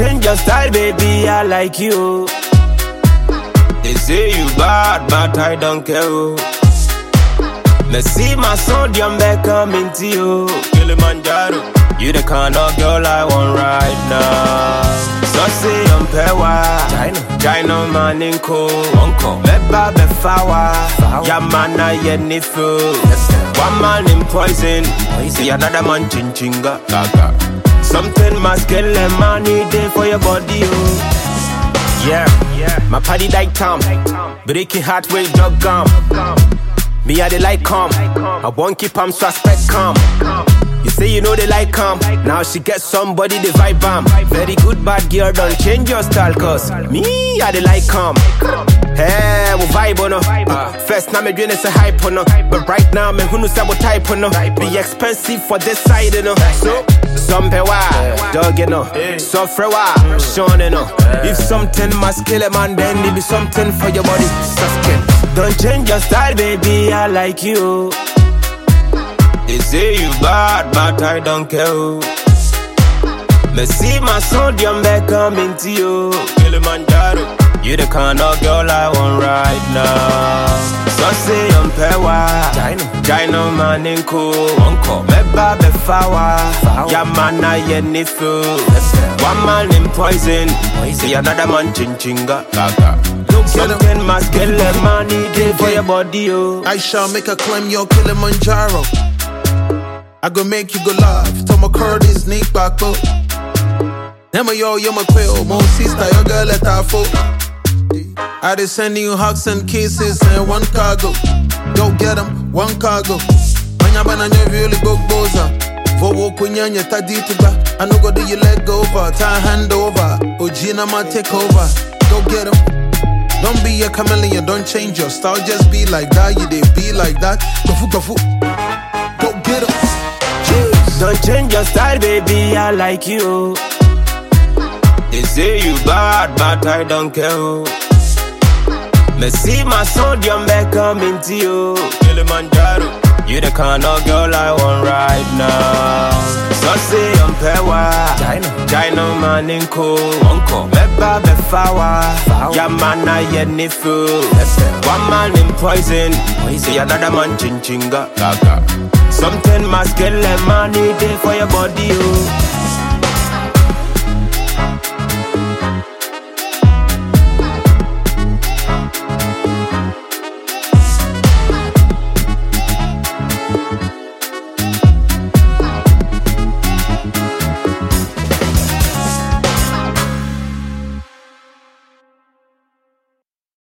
change your style, baby, I like you. They say you bad, but I don't care. Let's see my sodium back coming to you. Kilimanjaro, you the kind of girl I want right now. So say I'm pewa, China man in cool, Beba befawa, Yamana yenifu. One man in poison, see another man chinchinga. Something must kill a money day for your body, oh. Yeah, my party like Tom, breaking heart with dog gum. Me I they like calm, I won't keep am suspect calm. You say you know they like calm, now she get somebody the vibe bomb. Very good bad girl, don't change your style, cause me I they like calm. Hey, we vibe on her. First now me doing is a hype on her, but right now me who knows what type on her. Be expensive for this side, you know. So some pewa, dog you know. So frewa, Sean you know. If something must kill a man, then it be something for your body. Suskin. Don't change your style, baby, I like you. They say you bad, but I don't care. Me see my sodium back coming to you. Kilimanjaro, you the kind of girl I want right now. So say I'm pewa, China man in cool, Beba befawa, Yamana yenifu. One man in poison, see another man chinchinga. Something must kill a money day for your body, oh. I shall make a climb your Kilimanjaro. I go make you go live. Tom Curtis, sneak back, bro. Nema yo, you're my quill. Mo sister, your girl at our foot. I just send you hugs and kisses and one cargo. Go get 'em, one cargo. Manya banana really go boza. Vowo kunyanya tadituba. I no go do you leg over, tie hand over. Ojina ma take over. Go get 'em. Don't be a chameleon, don't change your style. Just be like that, you they be like that. Go get 'em. Don't change your style, baby, I like you. They say you bad, but I don't care. Me see my sodium back coming to you. Kilimanjaro, you the kind of girl I want right now. So say I'm pewa, China man in cool, Beba befawa, Yamana yenifu. One man in poison, see another man chinchinga. Something must kill a money day for your body, oh.